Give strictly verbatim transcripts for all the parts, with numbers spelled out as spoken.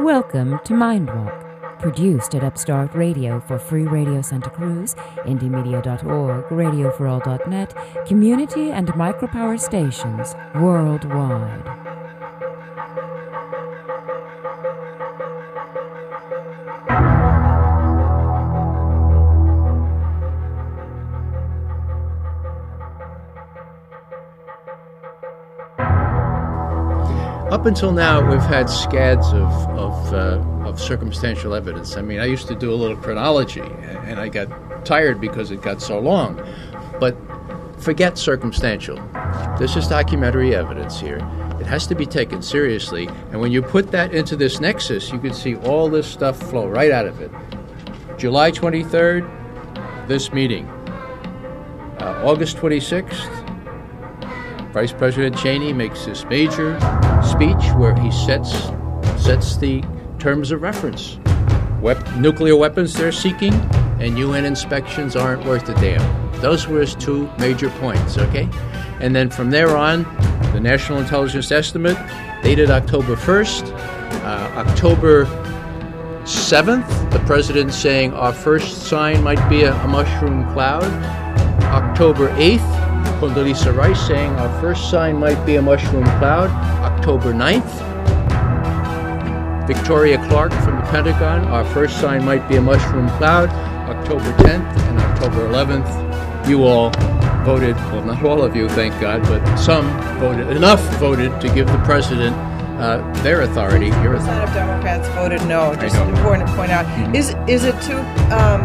Welcome to Mindwalk, produced at Upstart Radio for Free Radio Santa Cruz, indie media dot org, radio for all dot net, community and micropower stations worldwide. Up until now, we've had scads of of, uh, of circumstantial evidence. I mean, I used to do a little chronology, and I got tired because it got so long. But forget circumstantial. This is documentary evidence here. It has to be taken seriously. And when you put that into this nexus, you can see all this stuff flow right out of it. July twenty-third, this meeting. Uh, August twenty-sixth, Vice President Cheney makes this major speech where he sets sets the terms of reference. Wep- nuclear weapons they're seeking, and U N inspections aren't worth a damn. Those were his two major points, okay? And then from there on, the National Intelligence Estimate, dated October first, uh, October seventh, the president saying our first sign might be a, a mushroom cloud. October eighth, Condoleezza Rice saying our first sign might be a mushroom cloud. October ninth, Victoria Clark from the Pentagon, our first sign might be a mushroom cloud. October tenth and October eleventh, you all voted, well, not all of you, thank God, but some voted, enough voted to give the president uh, their authority. Your authority. A lot of Democrats voted no. Just important to point out. Mm-hmm. Is is it too um,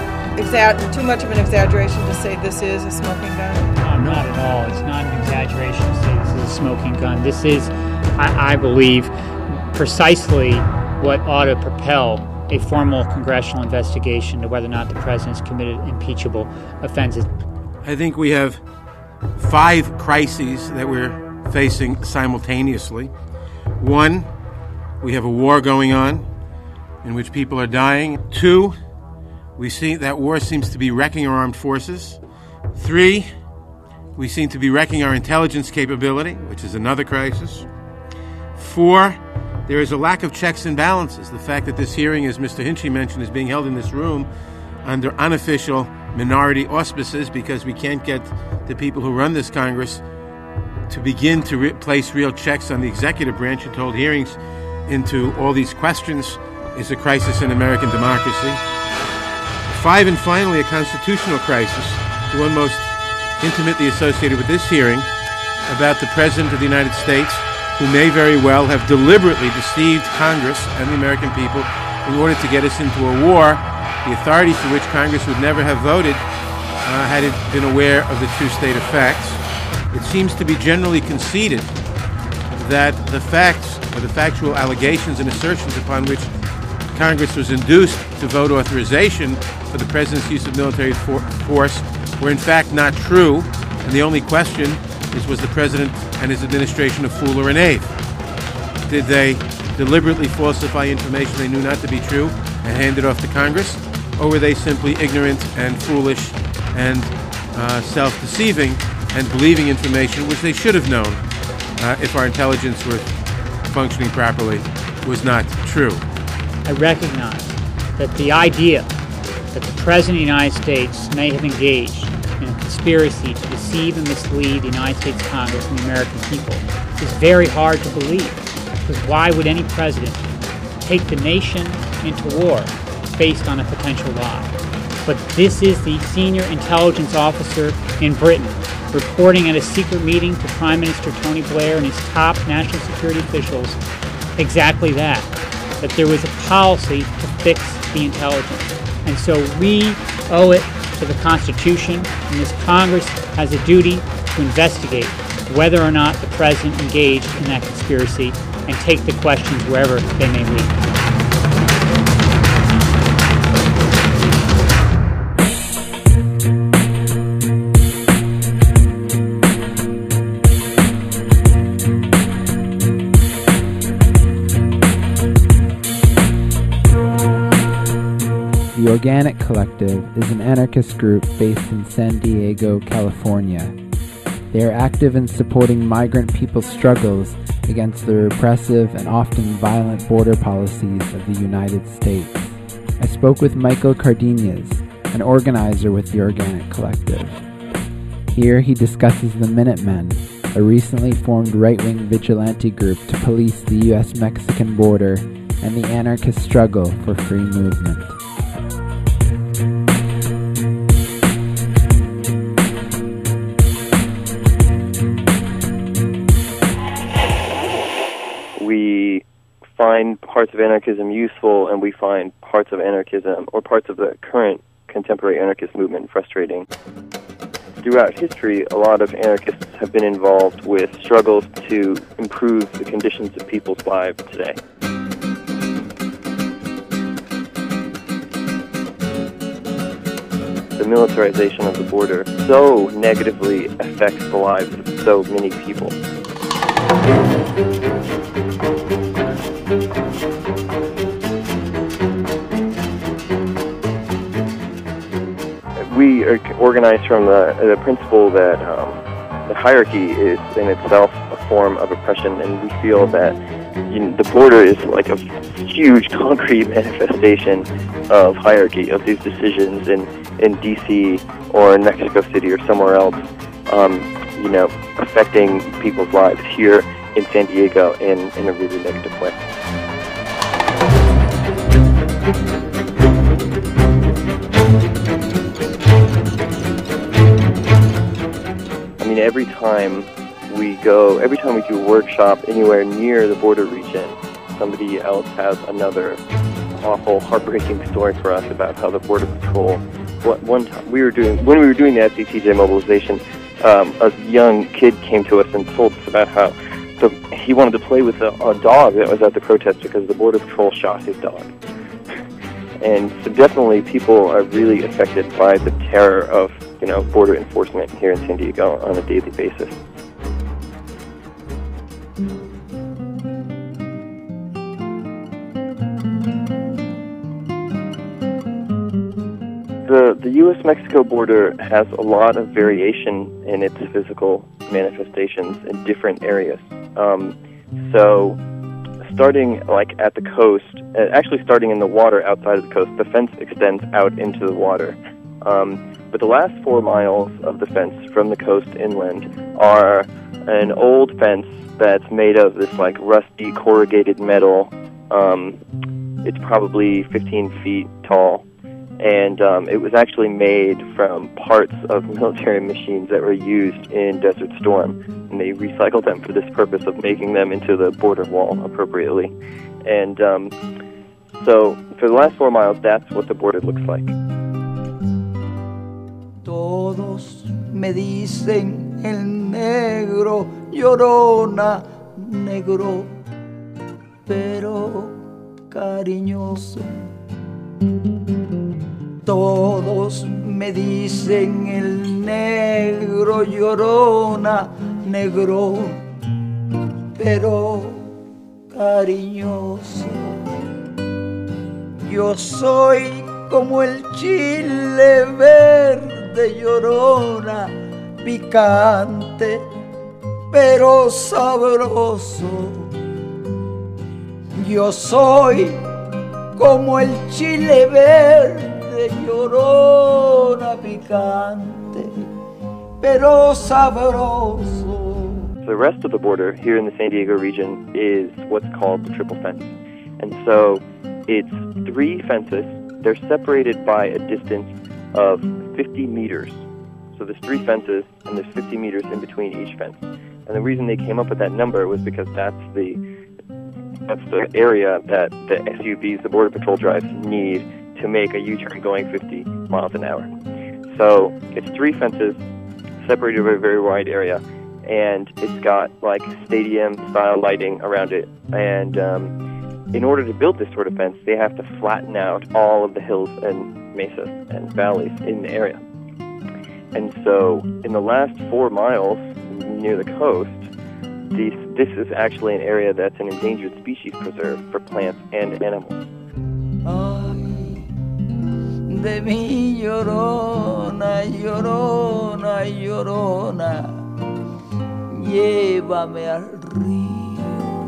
exa- too much of an exaggeration to say this is a smoking gun? No, not at all. It's not an exaggeration to say this is a smoking gun. This is, I, I believe, precisely what ought to propel a formal congressional investigation to whether or not the president's committed impeachable offenses. I think we have five crises that we're facing simultaneously. One, we have a war going on in which people are dying. Two, we see that war seems to be wrecking our armed forces. Three, we seem to be wrecking our intelligence capability, which is another crisis. Four, there is a lack of checks and balances. The fact that this hearing, as Mister Hinchey mentioned, is being held in this room under unofficial minority auspices because we can't get the people who run this Congress to begin to re- place real checks on the executive branch and to hold hearings into all these questions is a crisis in American democracy. Five, and finally, a constitutional crisis, the one most intimately associated with this hearing, about the President of the United States, who may very well have deliberately deceived Congress and the American people in order to get us into a war, the authority for which Congress would never have voted uh, had it been aware of the true state of facts. It seems to be generally conceded that the facts, or the factual allegations and assertions upon which Congress was induced to vote authorization for the President's use of military for- force were in fact not true, and the only question is, was the President and his administration a fool or a knave? Did they deliberately falsify information they knew not to be true and hand it off to Congress? Or were they simply ignorant and foolish and uh, self-deceiving and believing information which they should have known uh, if our intelligence were functioning properly was not true? I recognize that the idea that the President of the United States may have engaged in a conspiracy to deceive and mislead the United States Congress and the American people is very hard to believe. Because why would any president take the nation into war based on a potential lie? But this is the senior intelligence officer in Britain reporting at a secret meeting to Prime Minister Tony Blair and his top national security officials exactly that, that there was a policy to fix the intelligence. And so we owe it to the Constitution, and this Congress has a duty to investigate whether or not the President engaged in that conspiracy and take the questions wherever they may lead. The Organic Collective is an anarchist group based in San Diego, California. They are active in supporting migrant people's struggles against the repressive and often violent border policies of the United States. I spoke with Michael Cardenas, an organizer with the Organic Collective. Here he discusses the Minutemen, a recently formed right-wing vigilante group to police the U S Mexican border, and the anarchist struggle for free movement. We find parts of anarchism useful, and we find parts of anarchism, or parts of the current contemporary anarchist movement, frustrating. Throughout history, a lot of anarchists have been involved with struggles to improve the conditions of people's lives today. The militarization of the border so negatively affects the lives of so many people. We are organized from the, the principle that um, the hierarchy is in itself a form of oppression, and we feel that you know, the border is like a huge concrete manifestation of hierarchy, of these decisions in, in D C or in Mexico City or somewhere else, um, you know, affecting people's lives here in San Diego in, in a really negative way. I mean, every time we go, every time we do a workshop anywhere near the border region, somebody else has another awful, heartbreaking story for us about how the Border Patrol. What, one time we were doing, when we were doing the S C T J mobilization, um, a young kid came to us and told us about how the, he wanted to play with a, a dog that was at the protest because the Border Patrol shot his dog. And so definitely people are really affected by the terror of, you know, border enforcement here in San Diego on a daily basis. The, the U S Mexico border has a lot of variation in its physical manifestations in different areas. Um, so starting like at the coast, actually starting in the water outside of the coast, the fence extends out into the water. Um, but the last four miles of the fence from the coast inland are an old fence that's made of this like rusty corrugated metal. Um, it's probably fifteen feet tall. And um, it was actually made from parts of military machines that were used in Desert Storm. And they recycled them for this purpose of making them into the border wall appropriately. And um, so for the last four miles, that's what the border looks like. Todos me dicen el negro, llorona, negro, pero cariñoso. Todos me dicen el negro, llorona, negro, pero cariñoso. Yo soy como el chile verde, llorona, picante, pero sabroso. Yo soy como el chile verde, llorona, picante, pero sabroso. The rest of the border here in the San Diego region is what's called the triple fence. And so it's three fences. They're separated by a distance of fifty meters. So there's three fences, and there's fifty meters in between each fence. And the reason they came up with that number was because that's the that's the area that the S U Vs, the Border Patrol drives, need to make a U-turn going fifty miles an hour. So it's three fences separated over a very wide area, and it's got like stadium-style lighting around it. And um, in order to build this sort of fence, they have to flatten out all of the hills and mesas and valleys in the area. And so in the last four miles near the coast, these, this is actually an area that's an endangered species preserve for plants and animals. De mi llorona, llorona, llorona, llévame al río.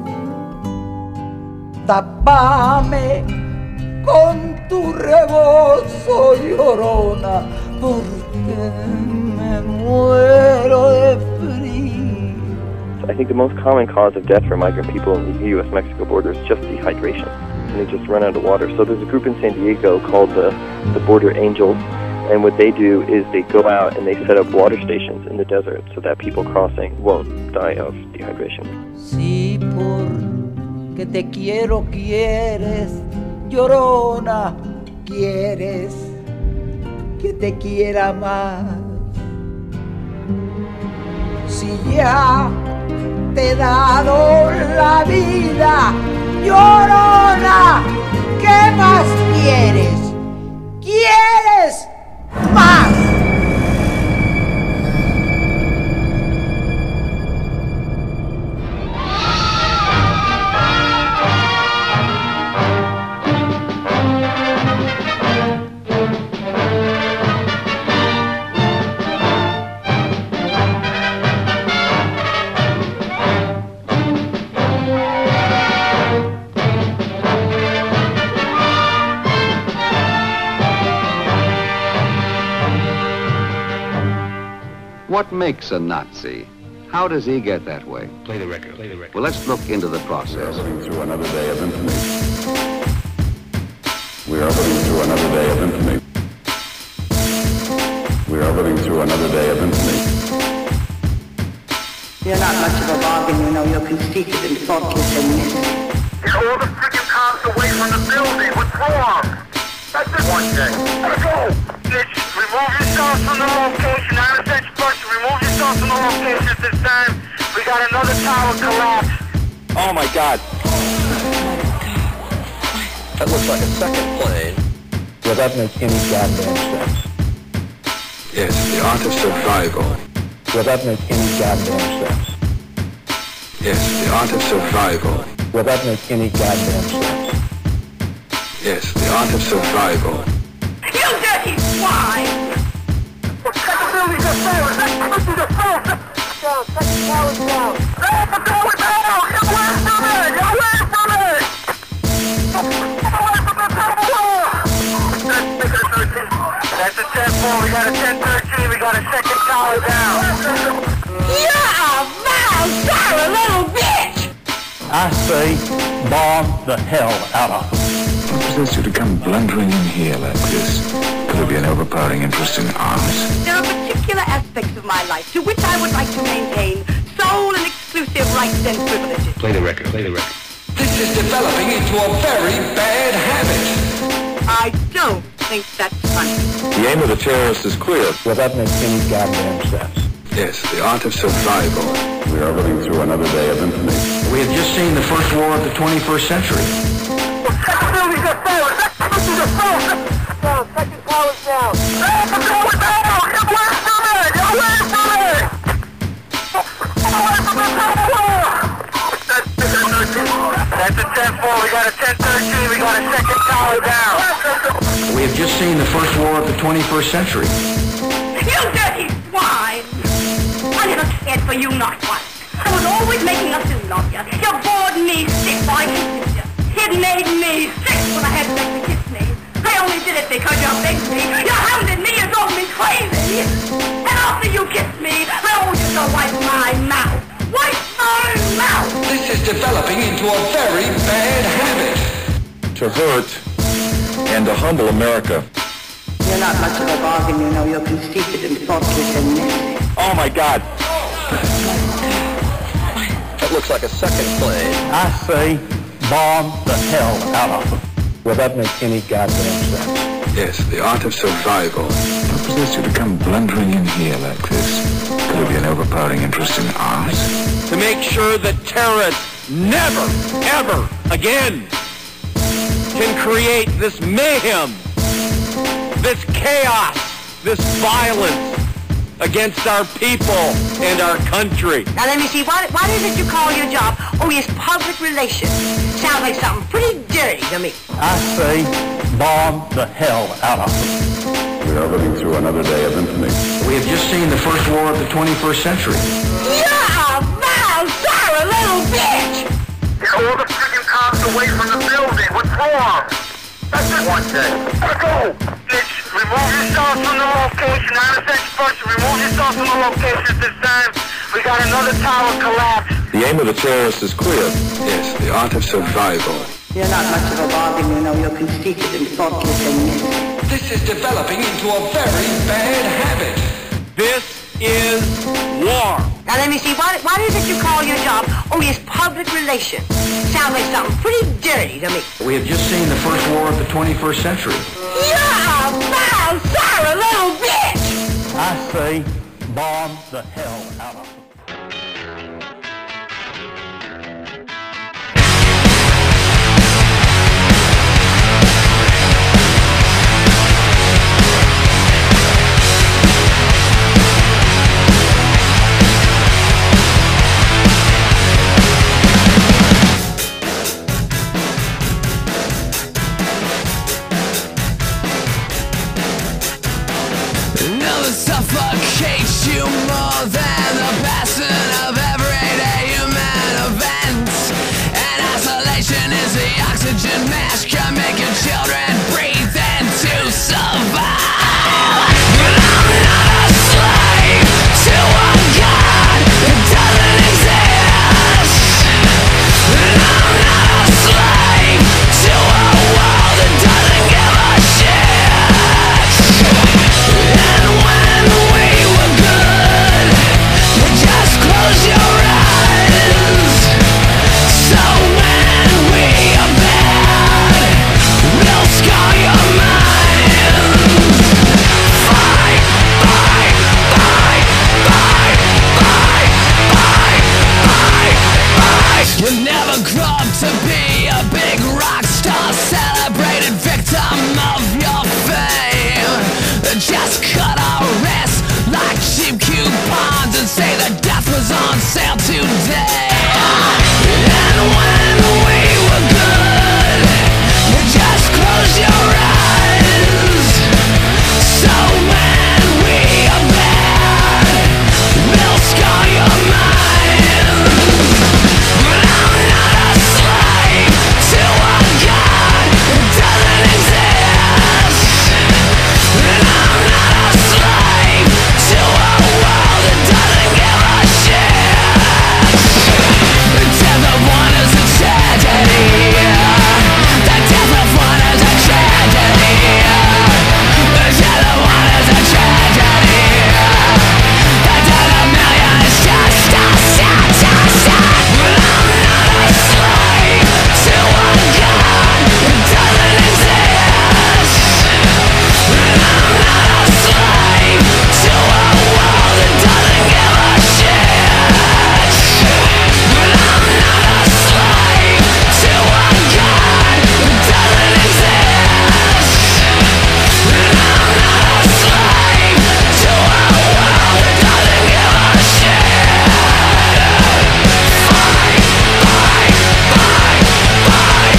Tápame con tu rebozo, llorona, porque me muero de frío. I think the most common cause of death for migrant people in the U S Mexico border is just dehydration. And they just run out of water. So there's a group in San Diego called the, the Border Angels. And what they do is they go out and they set up water stations in the desert so that people crossing won't die of dehydration. Si porque te quiero, quieres, llorona, quieres que te quiera más. Si ya te he dado la vida, llorona, ¿qué más quieres? ¿Quieres más? What makes a Nazi? How does he get that way? Play the record, play the record. Well, let's look into the process. We are living through another day of infamy. We are living through another day of infamy. We are living through another day of infamy. You're not much of a bargain, you know. You're conceited and thoughtless and messy. Get all the freaking cops away from the building. What's wrong? That's it. One thing. Let's go. Bitch, remove yourself from the location. Not a sex person. Remove yourself from the location at this time. We got another tower collapse. Oh my God. That looks like a second plane. Well, that makes any goddamn sense. Yes, the art of survival. Well, that makes any goddamn sense. Yes, the art of survival. Well, that makes any goddamn sense. Yes, the art of survival. You dirty swine! Second building's a fail! Second building's a fail! Down, second tower's down! Let's go down! Get away from me! Get away from me! Get away from the tower! That's a ten four, we got a ten thirteen, we got a second tower down! You're a vile, sour little bitch! I say, bomb the hell out of them. What possessed you to come blundering in here like this? Could it be an overpowering interest in arms? There are particular aspects of my life to which I would like to maintain sole and exclusive rights and privileges. Play the record, play the record. This is developing into a very bad habit. I don't think that's funny. The aim of the terrorists is clear. Well, that makes any goddamn sense. Yes, the art of survival. We are living through another day of infamy. We have just seen the first war of the twenty-first century. Second building's a fail! Second building's a fail! Down, second tower's down! Let's go down! Get away from me! Get away from me! Get away from the tower! That's a ten four, we got a ten thirteen, we got a second tower down! We have just seen the first war of the twenty-first century. You dirty swine! I never cared for you, not once. I was always making up to love you. You bored me sick, I hated you. It made me sick when I had sex to kiss me. I only did it because you begged me. You hounded me, you drove me crazy. And after you kissed me, I always used to wipe my mouth. Wipe my mouth! This is developing into a very bad habit. To hurt and to humble America. You're not much of a bargain, you know. You're conceited and thoughtless and messy. Oh my God. That looks like a second plane. I say, bomb the hell out of them. Well, that makes any goddamn sense. Yes, the art of survival. What possessed you to come blundering in here like this? Could it be an overpowering interest in arms? To make sure that terrorists never, ever again can create this mayhem, this chaos, this violence against our people and our country. Now let me see, what, what is it you call your job? Oh, yes, public relations. Sounds like something pretty dirty to me. I say, bomb the hell out of them. We are living through another day of infamy. We have just seen the first war of the twenty-first century. You're a One day. Go! Bitch, remove yourself from the location. I'm a sex person. Remove yourself from the location this time. We got another tower collapse. The aim of the terrorists is clear. Yes, the art of survival. You're not much of a bargain, you know. You're conceited and thoughtless and messy. This is developing into a very bad habit. This is war. Now let me see, what, what is it you call your job? Oh, yes, public relations. Sounds like something pretty dirty to me. We have just seen the first war of the twenty-first century. You're a foul, sour little bitch! I say, bomb the hell out of them. Suffocates you more than the passion of everyday human events. And isolation is the oxygen mask can make your children breathe in to survive. But I'm not a slave to a god that doesn't exist. And I'm not a slave to a world that doesn't give a shit. And when we were good, you just close your eyes. So when we are bad, we'll scar your mind. Fight, fight, fight, fight, fight, fight, fight, fight. You never grew up to be a big rock star, celebrated victim of your fame. Just cut our wrists like cheap coupons and say that death was on sale today. And when we were good, you just close your eyes. So when we are bad, we'll scar your mind. But I'm not a slave to a god that doesn't exist. And I'm not a slave to a world that doesn't give a shit. The death of one is a tragedy. The death of one is a tragedy. The death of one is a tragedy. The death of millions is just a sad, sad, sad. But I'm not a slave to a god that doesn't exist. And I'm not a slave to a world that doesn't give a shit. But I'm not a slave to a god that doesn't exist. And I'm not a slave to a world that doesn't give a shit. Fight, fight, fight, fight,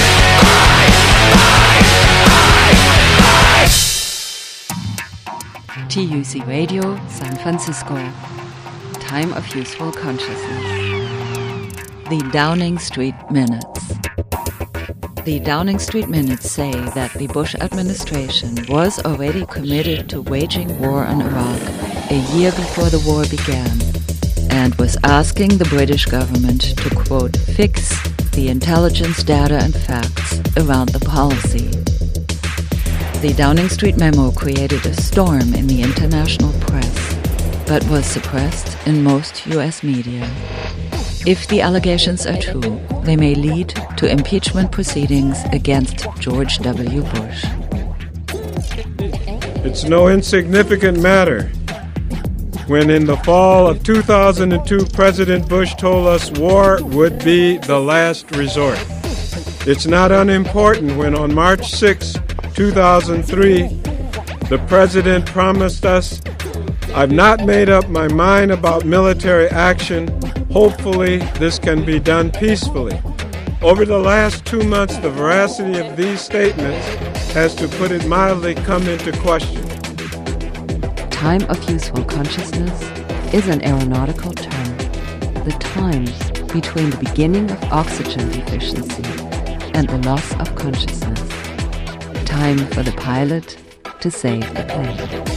fight, fight, fight. T U C Radio, San Francisco. Time of Useful Consciousness. The Downing Street Minutes. The Downing Street Minutes say that the Bush administration was already committed to waging war on Iraq a year before the war began and was asking the British government to, quote, fix the intelligence data and facts around the policy. The Downing Street memo created a storm in the international press, but was suppressed in most U S media. If the allegations are true, they may lead to impeachment proceedings against George W. Bush. It's no insignificant matter when in the fall of two thousand two President Bush told us war would be the last resort. It's not unimportant when on March sixth, two thousand three, the President promised us, "I've not made up my mind about military action. Hopefully this can be done peacefully." Over the last two months, the veracity of these statements has, to put it mildly, come into question. Time of useful consciousness is an aeronautical term. The time between the beginning of oxygen deficiency and the loss of consciousness. Time for the pilot to save the plane.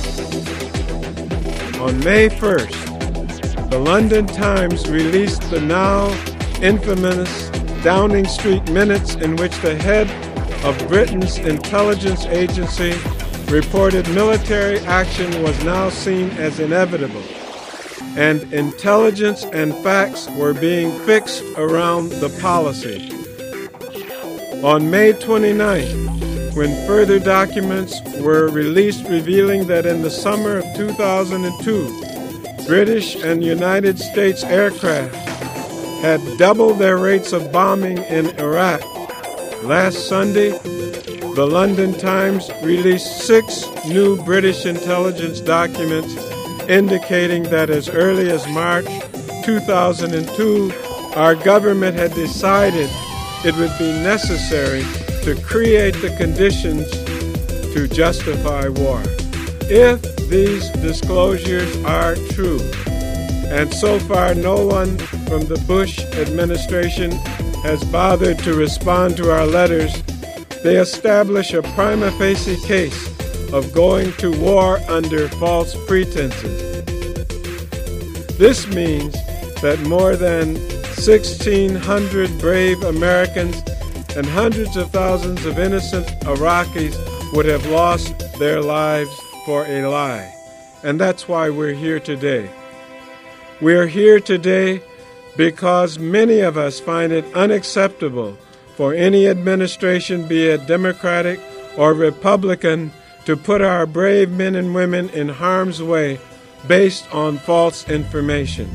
On May first, the London Times released the now infamous Downing Street Minutes, in which the head of Britain's intelligence agency reported military action was now seen as inevitable, and intelligence and facts were being fixed around the policy. On May twenty-ninth, when further documents were released revealing that in the summer of two thousand two, British and United States aircraft had doubled their rates of bombing in Iraq, last Sunday, the London Times released six new British intelligence documents indicating that as early as March two thousand two, our government had decided it would be necessary to create the conditions to justify war. If these disclosures are true, and so far no one from the Bush administration has bothered to respond to our letters, they establish a prima facie case of going to war under false pretenses. This means that more than sixteen hundred brave Americans and hundreds of thousands of innocent Iraqis would have lost their lives for a lie. And that's why we're here today. We're here today because many of us find it unacceptable for any administration, be it Democratic or Republican, to put our brave men and women in harm's way based on false information.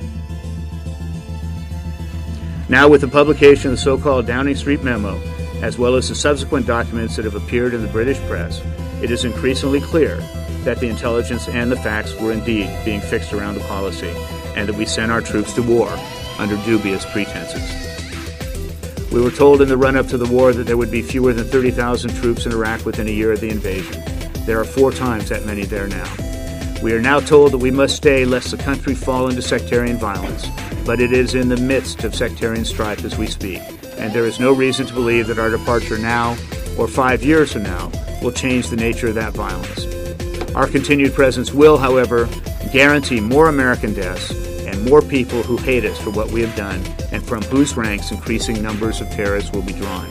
Now, with the publication of the so-called Downing Street Memo, as well as the subsequent documents that have appeared in the British press, it is increasingly clear that the intelligence and the facts were indeed being fixed around the policy, and that we sent our troops to war under dubious pretenses. We were told in the run-up to the war that there would be fewer than thirty thousand troops in Iraq within a year of the invasion. There are four times that many there now. We are now told that we must stay lest the country fall into sectarian violence, but it is in the midst of sectarian strife as we speak, and there is no reason to believe that our departure now, or five years from now, will change the nature of that violence. Our continued presence will, however, guarantee more American deaths and more people who hate us for what we have done and from whose ranks increasing numbers of terrorists will be drawn.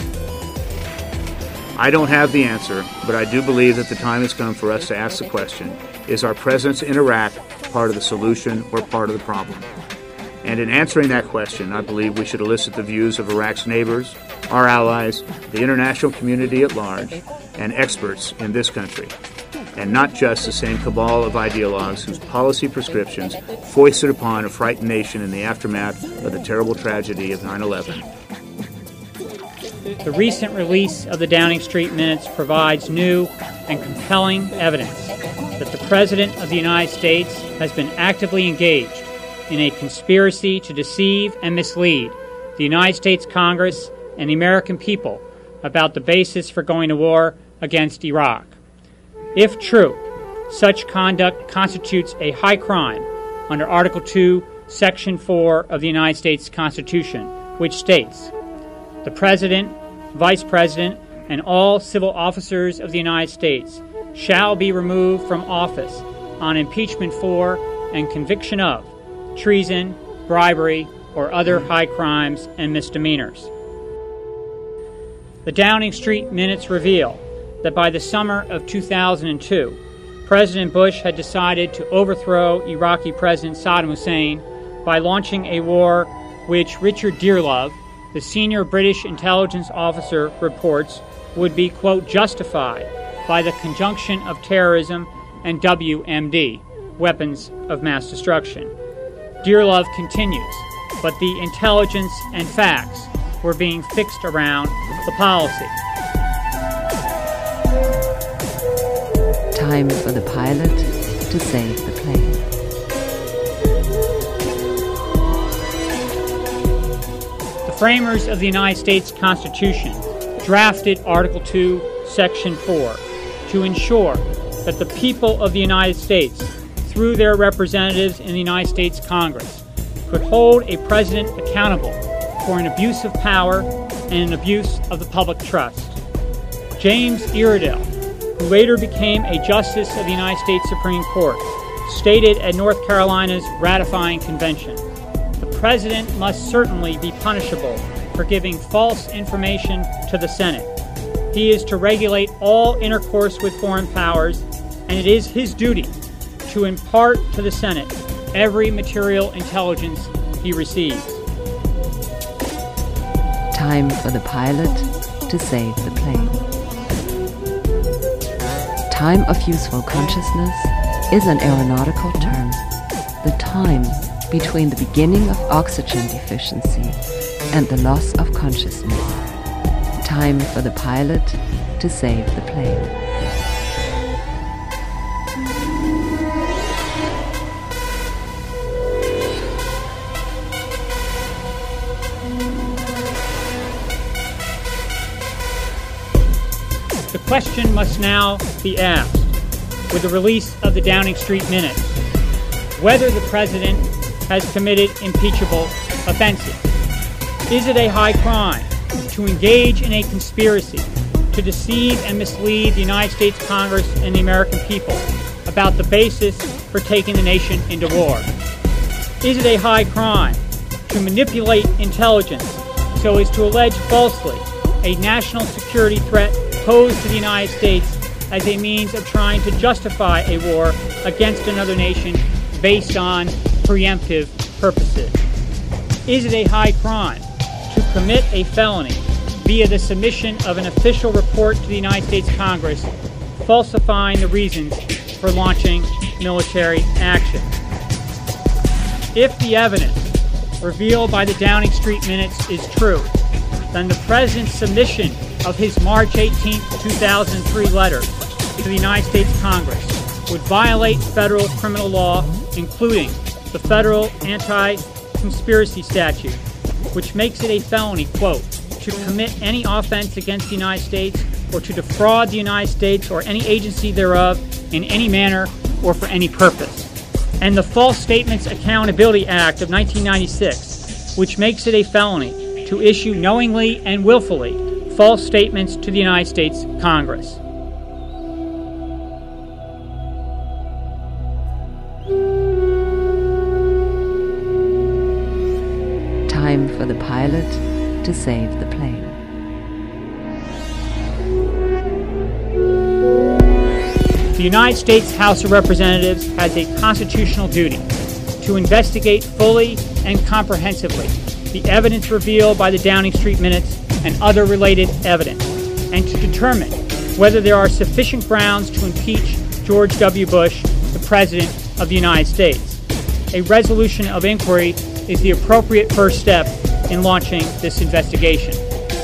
I don't have the answer, but I do believe that the time has come for us to ask the question, is our presence in Iraq part of the solution or part of the problem? And in answering that question, I believe we should elicit the views of Iraq's neighbors, our allies, the international community at large, and experts in this country, and not just the same cabal of ideologues whose policy prescriptions foisted upon a frightened nation in the aftermath of the terrible tragedy of nine eleven. The recent release of the Downing Street Minutes provides new and compelling evidence that the President of the United States has been actively engaged in a conspiracy to deceive and mislead the United States Congress and the American people about the basis for going to war against Iraq. If true, such conduct constitutes a high crime under Article two, Section four of the United States Constitution, which states, "The President, Vice President, and all civil officers of the United States shall be removed from office on impeachment for and conviction of treason, bribery, or other high crimes and misdemeanors." The Downing Street Minutes reveal that by the summer of two thousand two, President Bush had decided to overthrow Iraqi President Saddam Hussein by launching a war which Richard Dearlove, the senior British intelligence officer, reports would be, quote, justified by the conjunction of terrorism and W M D, weapons of mass destruction. Dearlove continues, but the intelligence and facts were being fixed around the policy. Time for the pilot to save the plane. The framers of the United States Constitution drafted Article two, Section four to ensure that the people of the United States, through their representatives in the United States Congress, could hold a president accountable for an abuse of power and an abuse of the public trust. James Iredell, who later became a justice of the United States Supreme Court, stated at North Carolina's ratifying convention, "The president must certainly be punishable for giving false information to the Senate. He is to regulate all intercourse with foreign powers, and it is his duty to impart to the Senate every material intelligence he receives." Time for the pilot to save the plane. Time of useful consciousness is an aeronautical term. The time between the beginning of oxygen deficiency and the loss of consciousness. Time for the pilot to save the plane. The question must now be asked, with the release of the Downing Street Minutes, whether the president has committed impeachable offenses. Is it a high crime to engage in a conspiracy to deceive and mislead the United States Congress and the American people about the basis for taking the nation into war? Is it a high crime to manipulate intelligence so as to allege falsely a national security threat posed to the United States as a means of trying to justify a war against another nation based on preemptive purposes? Is it a high crime to commit a felony via the submission of an official report to the United States Congress falsifying the reasons for launching military action? If the evidence revealed by the Downing Street Minutes is true, then the President's submission of his March eighteenth, two thousand three letter to the United States Congress would violate federal criminal law, including the federal anti-conspiracy statute, which makes it a felony, quote, to commit any offense against the United States or to defraud the United States or any agency thereof in any manner or for any purpose. And the False Statements Accountability Act of nineteen ninety-six, which makes it a felony to issue knowingly and willfully false statements to the United States Congress. Time for the pilot to save the plane. The United States House of Representatives has a constitutional duty to investigate fully and comprehensively the evidence revealed by the Downing Street Minutes and other related evidence, and to determine whether there are sufficient grounds to impeach George W. Bush, the President of the United States. A resolution of inquiry is the appropriate first step in launching this investigation.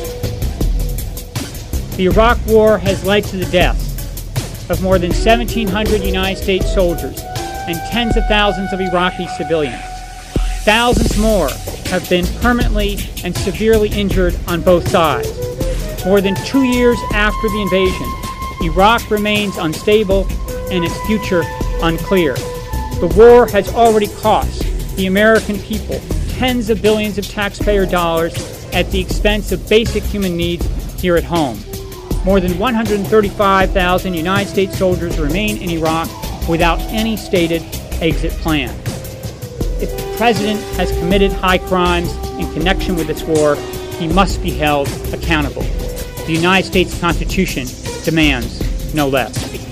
The Iraq War has led to the deaths of more than seventeen hundred United States soldiers and tens of thousands of Iraqi civilians. Thousands more have been permanently and severely injured on both sides. More than two years after the invasion, Iraq remains unstable and its future unclear. The war has already cost the American people tens of billions of taxpayer dollars at the expense of basic human needs here at home. More than one hundred thirty-five thousand United States soldiers remain in Iraq without any stated exit plan. If the President has committed high crimes in connection with this war, he must be held accountable. The United States Constitution demands no less.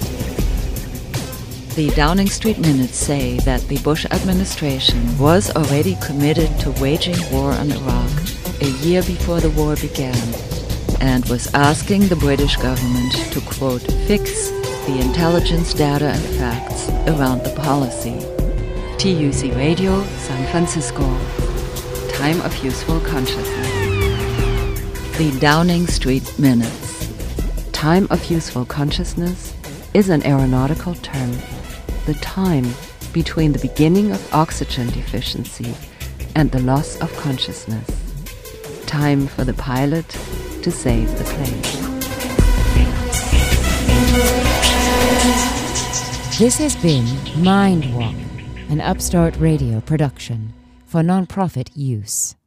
The Downing Street Minutes say that the Bush administration was already committed to waging war on Iraq a year before the war began and was asking the British government to, quote, fix the intelligence data and facts around the policy. T U C Radio, San Francisco. Time of useful consciousness. The Downing Street Minutes. Time of useful consciousness is an aeronautical term. The time between the beginning of oxygen deficiency and the loss of consciousness. Time for the pilot to save the plane. This has been Mind Walk, an Upstart Radio production for non-profit use.